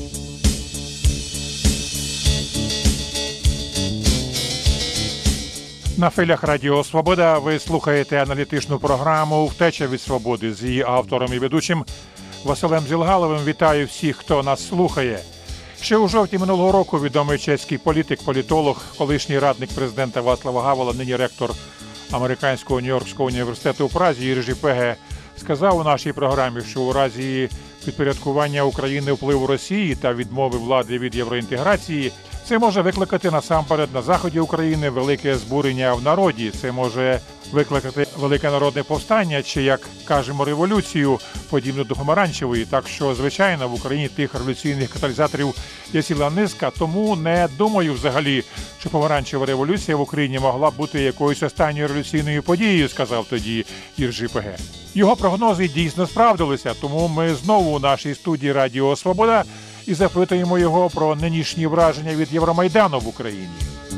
На хвилях Радіо Свобода ви слухаєте аналітичну програму «Втеча від свободи» з її автором і ведучим Василем Зілгаловим. Вітаю всіх, хто нас слухає. Ще у жовтні минулого року відомий чеський політик, політолог, колишній радник президента Václava Havela, нині ректор Американського Нью-Йоркського університету у Празі Єржі Пеге, сказав у нашій програмі, що у разі підпорядкування України впливу Росії та відмови влади від євроінтеграції це може викликати насамперед на заході України велике збурення в народі. Це може викликати велике народне повстання чи, як кажемо, революцію, подібну до помаранчевої. Так що, звичайно, в Україні тих революційних каталізаторів є ціла низка, тому не думаю взагалі, що помаранчева революція в Україні могла бути якоюсь останньою революційною подією, сказав тоді Єржі Пеге. Його прогнози дійсно справдилися, тому ми знову у нашій студії Радіо Свобода і запитуємо його про нинішні враження від Євромайдану в Україні.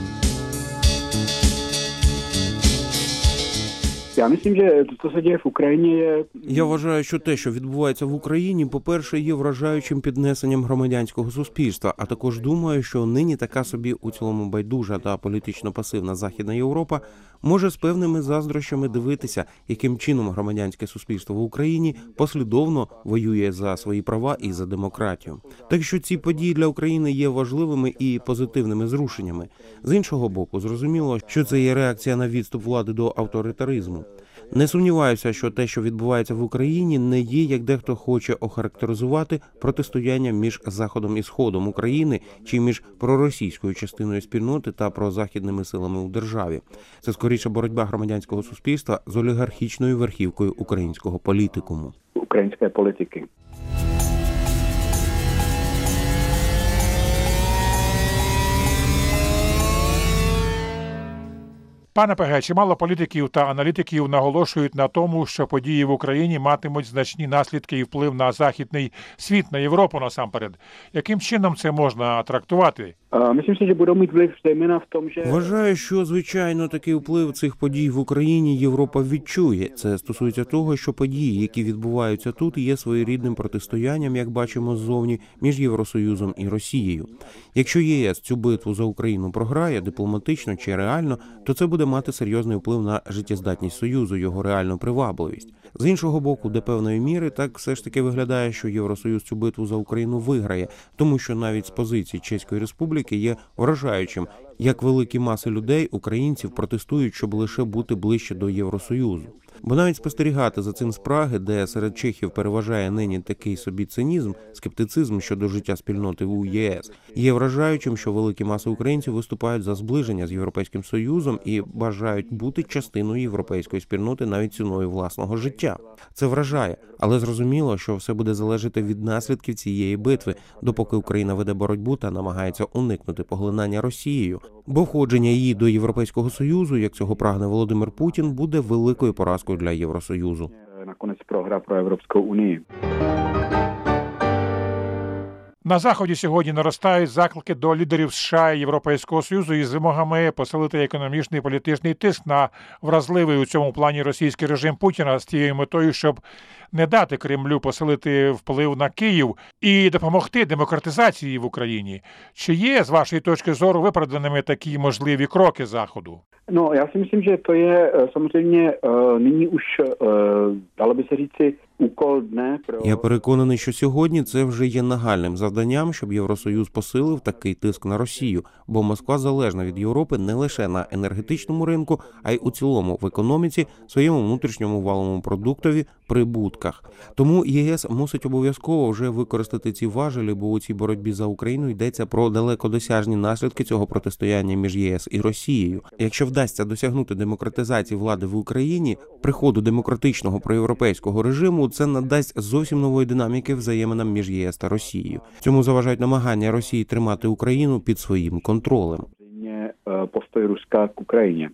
Я вважаю, що те, що відбувається в Україні, по-перше, є вражаючим піднесенням громадянського суспільства, а також думаю, що нині така собі у цілому байдужа та політично пасивна Західна Європа може з певними заздрощами дивитися, яким чином громадянське суспільство в Україні послідовно воює за свої права і за демократію. Так що ці події для України є важливими і позитивними зрушеннями. З іншого боку, зрозуміло, що це є реакція на відступ влади до авторитаризму. Не сумніваюся, що те, що відбувається в Україні, не є, як дехто хоче охарактеризувати, протистоянням між Заходом і Сходом України чи між проросійською частиною спільноти та прозахідними силами у державі. Це скоріше боротьба громадянського суспільства з олігархічною верхівкою українського політикуму. Української політики. Пане Пеге, чимало політиків та аналітиків наголошують на тому, що події в Україні матимуть значні наслідки і вплив на західний світ, на Європу насамперед. Яким чином це можна трактувати? Myslím si, že budou mít vliv zejména v tom, že... Вважаю, що, звичайно, такий вплив цих подій в Україні Європа відчує. Це стосується того, що події, які відбуваються тут, є своєрідним протистоянням, як бачимо ззовні, між Євросоюзом і Росією. Якщо ЄС цю битву за Україну програє, дипломатично чи реально, то це буде мати серйозний вплив на життєздатність Союзу, його реальну привабливість. З іншого боку, до певної міри, так все ж таки виглядає, що Євросоюз цю битву за Україну виграє, тому що навіть з позиції Чеської Республіки є вражаючим, як великі маси людей, українців, протестують, щоб лише бути ближче до Євросоюзу. Бо навіть спостерігати за цим з Праги, де серед чехів переважає нині такий собі цинізм, скептицизм щодо життя спільноти у ЄС, є вражаючим, що великі маси українців виступають за зближення з Європейським Союзом і бажають бути частиною європейської спільноти навіть ціною власного життя. Це вражає, але зрозуміло, що все буде залежати від наслідків цієї битви, допоки Україна веде боротьбу та намагається уникнути поглинання Росією. Бо входження її до Європейського Союзу, як цього прагне Володимир Путін, буде великою поразкою для Євросоюзу. Наконець програ про Європейську Унію. На Заході сьогодні наростають заклики до лідерів США і Європейського Союзу із вимогами посилити економічний і політичний тиск на вразливий у цьому плані російський режим Путіна з тією метою, щоб не дати Кремлю посилити вплив на Київ і допомогти демократизації в Україні. Чи є, з вашої точки зору, виправданими такі можливі кроки Заходу? No, já si myslím, že to je samozřejmě nyní už, dalo by se říci, úkol dne pro... Я переконаний, що сьогодні це вже є нагальним завданням, щоб Євросоюз посилив такий тиск на Росію, бо Москва залежна від Європи не лише на енергетичному ринку, а й у цілому в економіці, своєму внутрішньому валовому продуктові, прибутках. Тому ЄС мусить обов'язково вже використати ці важелі, бо у цій боротьбі за Україну йдеться про далекодосяжні наслідки цього протистояння між ЄС і Росією. Якщо вдасться досягнути демократизації влади в Україні, приходу демократичного проєвропейського режиму, це надасть зовсім нової динаміки взаєминам між ЄС та Росією. Цьому заважають намагання Росії тримати Україну під своїм контролем. Постой Руска к Україні.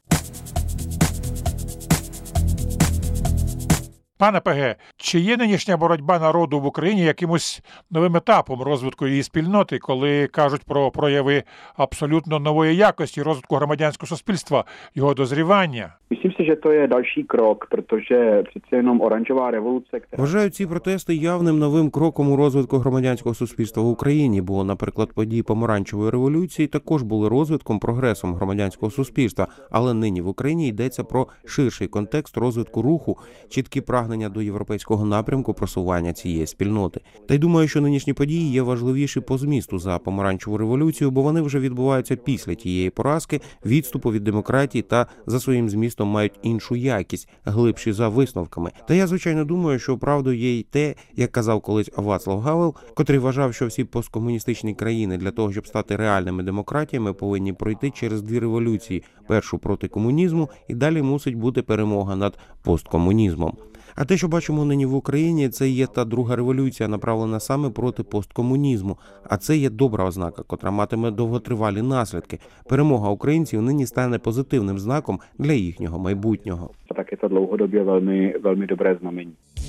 Пане Пеге, чи є нинішня боротьба народу в Україні якимось новим етапом розвитку її спільноти, коли кажуть про прояви абсолютно нової якості розвитку громадянського суспільства, його дозрівання? Myslím si, si, že to je další krok, protože přece jenom оранжева революція. Вважаю ці протести явним новим кроком у розвитку громадянського суспільства в Україні, бо, наприклад, події помаранчевої революції також були розвитком, прогресом громадянського суспільства, але нині в Україні йдеться про ширший контекст розвитку руху, чіткі прагнення до європейського напрямку просування цієї спільноти. Та й думаю, що нинішні події є важливіші по змісту за помаранчеву революцію, бо вони вже відбуваються після тієї поразки, відступу від демократії та за своїм змістом мають іншу якість, глибші за висновками. Та я, звичайно, думаю, що правдою є й те, як казав колись Вацлав Гавел, котрий вважав, що всі посткомуністичні країни для того, щоб стати реальними демократіями, повинні пройти через дві революції. Першу проти комунізму і далі мусить бути перемога над посткомунізмом. А те, що бачимо нині в Україні, це є та друга революція, направлена саме проти посткомунізму. А це є добра ознака, котра матиме довготривалі наслідки. Перемога українців нині стане позитивним знаком для їхнього майбутнього. Tak je to dlouhodobě velmi dobré znamení.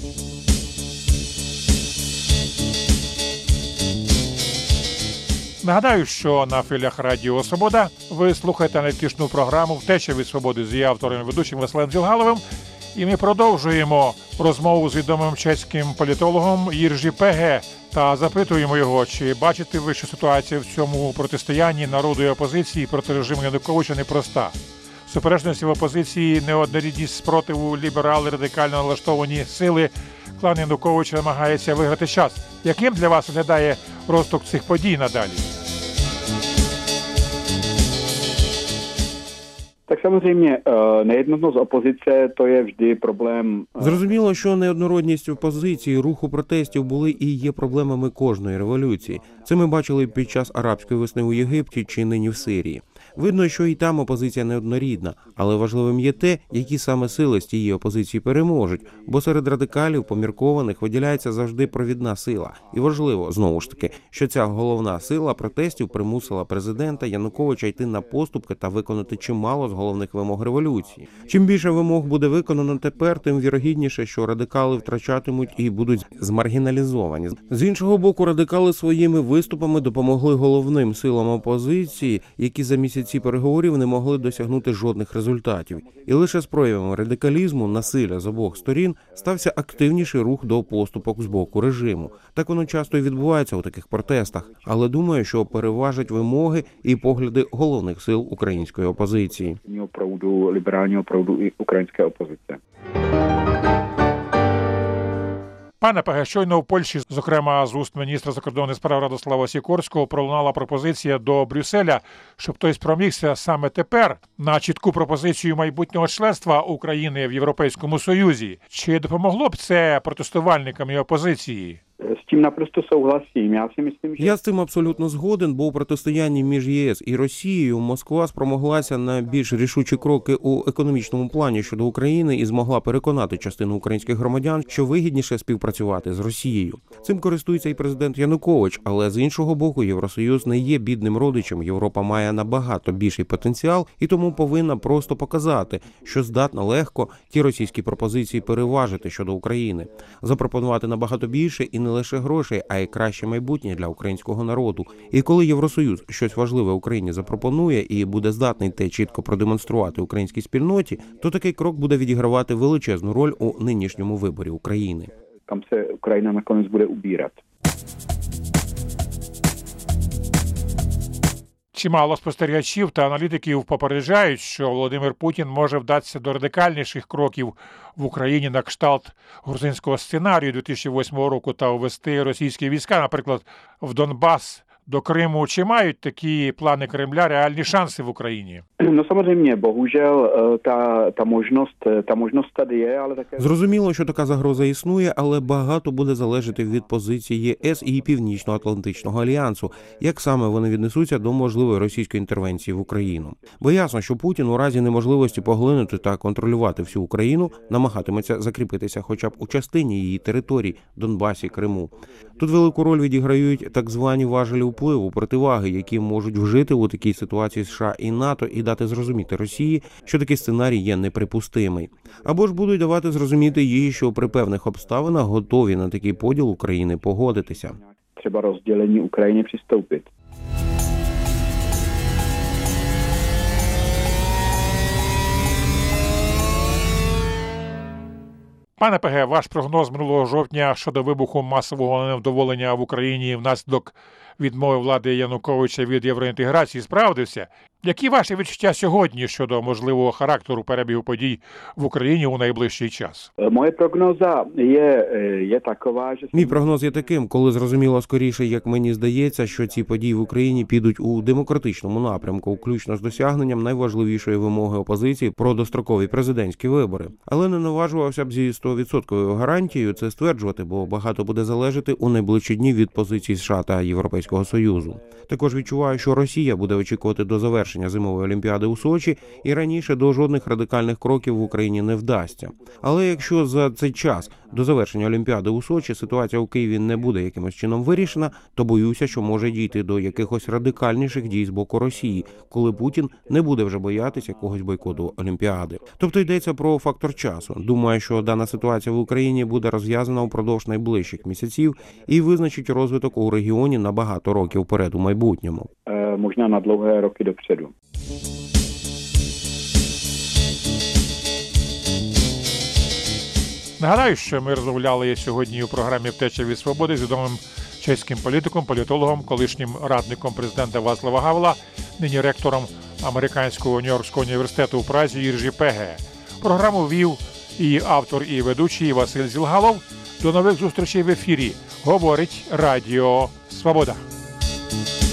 Нагадаю, що на хвилях Радіо Свобода ви слухаєте аналітичну програму «Втеча від свободи» з її автором і ведучим Василем Дзілгаловим. І ми продовжуємо розмову з відомим чеським політологом Єржі Пеге та запитуємо його, чи бачите ви, що ситуація в цьому протистоянні народу і опозиції проти режиму Януковича непроста. Суперечності в опозиції, неоднорідність спротиву, ліберали, радикально налаштовані сили. Клан Януковича намагається виграти час. Яким для вас виглядає розвиток цих подій надалі? Tak samozřejmě nejednotnost opozice, to je vždy problém. Зрозуміло, що неоднородність опозиції, руху протестів були і є проблемами кожної революції. Це ми бачили під час арабської весни у Єгипті чи нині в Сирії. Видно, що і там опозиція неоднорідна, але важливим є те, які саме сили з тієї опозиції переможуть, бо серед радикалів, поміркованих, виділяється завжди провідна сила. І важливо, знову ж таки, що ця головна сила протестів примусила президента Януковича йти на поступки та виконати чимало з головних вимог революції. Чим більше вимог буде виконано тепер, тим вірогідніше, що радикали втрачатимуть і будуть змаргіналізовані. З іншого боку, радикали своїми виступами допомогли головним силам опозиції, які за місяці переговорів не могли досягнути жодних результатів. І лише з проявами радикалізму, насилля з обох сторін стався активніший рух до поступок з боку режиму. Так воно часто і відбувається у таких протестах. Але думаю, що переважать вимоги і погляди головних сил української опозиції. Ліберального пroudu і української опозиції. Пане Пеге, щойно в Польщі, зокрема з уст міністра закордонних справ Радослава Сікорського, пролунала пропозиція до Брюсселя, щоб той спромігся саме тепер на чітку пропозицію майбутнього членства України в Європейському Союзі. Чи допомогло б це протестувальникам і опозиції? З цим напросто согласím. Я з цим абсолютно згоден, бо у протистоянні між ЄС і Росією Москва спромоглася на більш рішучі кроки у економічному плані щодо України і змогла переконати частину українських громадян, що вигідніше співпрацювати з Росією. Цим користується і президент Янукович, але з іншого боку Євросоюз не є бідним родичем. Європа має набагато більший потенціал і тому повинна просто показати, що здатна легко ті російські пропозиції переважити щодо України, запропонувати набагато більше і не лише грошей, а й краще майбутнє для українського народу. І коли Євросоюз щось важливе Україні запропонує і буде здатний те чітко продемонструвати українській спільноті, то такий крок буде відігравати величезну роль у нинішньому виборі України. Там се Україна наконець буде убирати. Чимало спостерігачів та аналітиків попереджають, що Володимир Путін може вдатися до радикальніших кроків в Україні на кшталт грузинського сценарію 2008 року та ввести російські війська, наприклад, в Донбас, до Криму. Чи мають такі плани Кремля реальні шанси в Україні? Ну, samozřejmě, bohužel ta možnost tady je, ale také... Зрозуміло, що така загроза існує, але багато буде залежати від позиції ЄС і Північно-Атлантичного альянсу, як саме вони віднесуться до можливої російської інтервенції в Україну. Бо ясно, що Путін у разі неможливості поглинути та контролювати всю Україну намагатиметься закріпитися хоча б у частині її територій – Донбасі, Криму. Тут велику роль відіграють так звані важелі впливу, противаги, які можуть вжити у такій ситуації США і НАТО і дати зрозуміти Росії, що такий сценарій є неприпустимий. Або ж будуть давати зрозуміти їй, що при певних обставинах готові на такий поділ України погодитися. Треба розділення України приступити. Пане ПГ, ваш прогноз минулого жовтня щодо вибуху масового невдоволення в Україні внаслідок відмови влади Януковича від євроінтеграції справдився. Які ваші відчуття сьогодні щодо можливого характеру перебігу подій в Україні у найближчий час? Моя прогноза є такова, що... Мій прогноз є таким, коли зрозуміло скоріше, як мені здається, що ці події в Україні підуть у демократичному напрямку, включно з досягненням найважливішої вимоги опозиції про дострокові президентські вибори. Але не наважувався б зі 100% гарантією це стверджувати, бо багато буде залежати у найближчі дні від позицій США та Європейського Союзу. Також відчуваю, що Росія буде очікувати до завершення зимової олімпіади у Сочі, і раніше до жодних радикальних кроків в Україні не вдасться. Але якщо за цей час до завершення олімпіади у Сочі ситуація у Києві не буде якимось чином вирішена, то боюся, що може дійти до якихось радикальніших дій з боку Росії, коли Путін не буде вже боятися якогось бойкоту олімпіади. Тобто йдеться про фактор часу. Думаю, що дана ситуація в Україні буде розв'язана упродовж найближчих місяців і визначить розвиток у регіоні на багато років вперед у майбутньому. Можна на довгі роки допреду. Нагадаю, що ми розмовляли сьогодні у програмі «Втеча від свободи» з відомим чеським політиком, політологом, колишнім радником президента Václava Havla, нині ректором Американського Нью-Йоркського університету у Празі Іржі Пеге. Програму вів і автор, і ведучий Василь Зілгалов. До нових зустрічей в ефірі. Говорить Радіо Свобода.